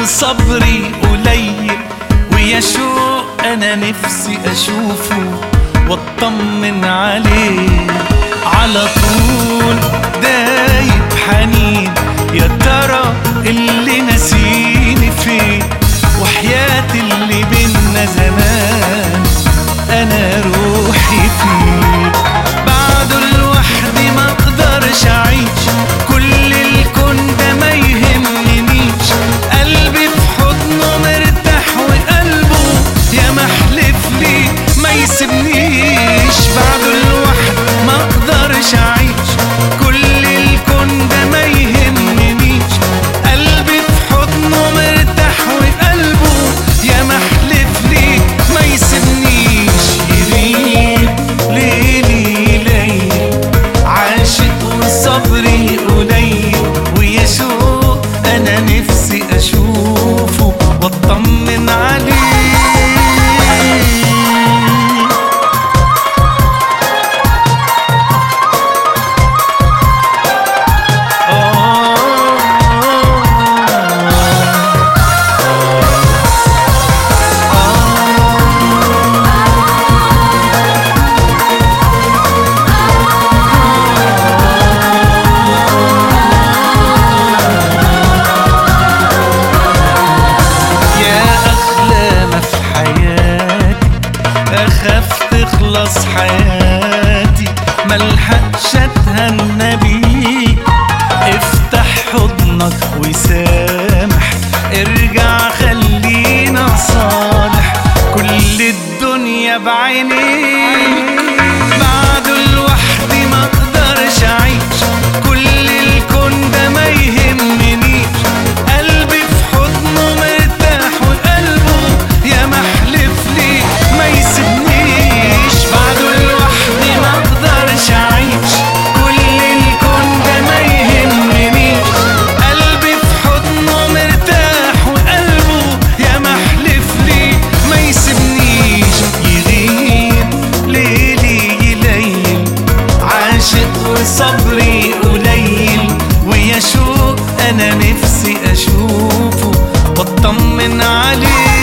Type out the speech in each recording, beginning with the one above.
وصبري قليل، ويا شوق انا نفسي اشوفه واطمن عليه. على طول دايب حنين، يا ترى اللي نسيني فين؟ وحياة اللي بينا زمان انا روحي فيه. بعده لوحدي ما اقدرش اعيش، كل الكون ده ما يهمنيش. قلبي في حضنه مرتاح وقلبه يا محلف لي ما يسيبنيش. بعده لوحدي ما اقدرش اعيش، كل الكون ده ما يهمنيش. قلبي في حضنه مرتاح وقلبه يا محلف لي ما يسيبنيش. يغيب ليلي ليل، عاشق وصبري قليل، ويا شوق انا نفسي اشوفه واطمن عليه. أخاف تخلص حياتي ملحقش أتهنى بيك. افتح حضنك وسامح، ارجع خلينا صالح، كل الدنيا بعينيك. بعده لوحدي ما اقدرش اعيش، كل الكون ده ما يهمنيش. قلبي في حضنه مرتاح وقلبه يا محلف لي ما يسيبنيش. بعده لوحدي ما اقدرش اعيش، كل الكون ده ما يهمنيش. قلبي في حضنه مرتاح وقلبه يا محلف لي ما يسيبنيش. يغيب ليلي ليل، عاشق وصبري قليل، ويا شوق انا نفسي اشوفه واطمن عليه.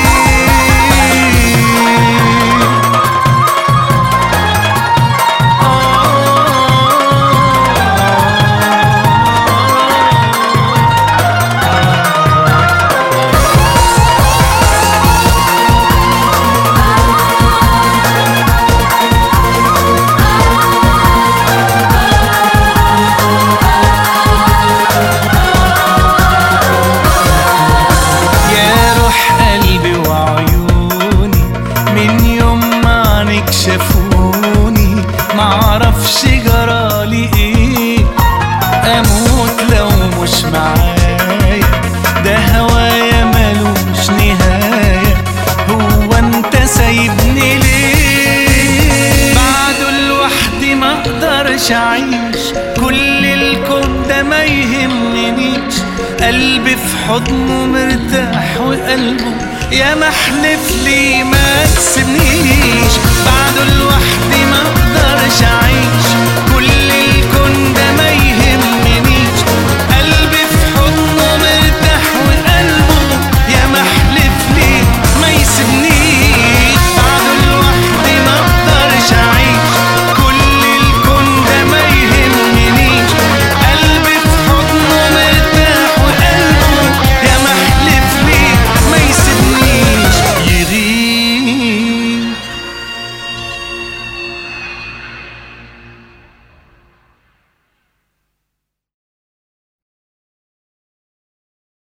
شافوني معرفش جرالي ايه، اموت لو مش معايا، ده هوايا ملوش نهاية. هو انت سايبني ليه؟ بعده لوحدي ما اقدرش اعيش، كل الكون ده ما يهمنيش. قلبي في حضنه مرتاح وقلبه يا محلف لي ما تسيبنيش. بعده لوحدي ما اقدرش اعيش، كل الكون ده ما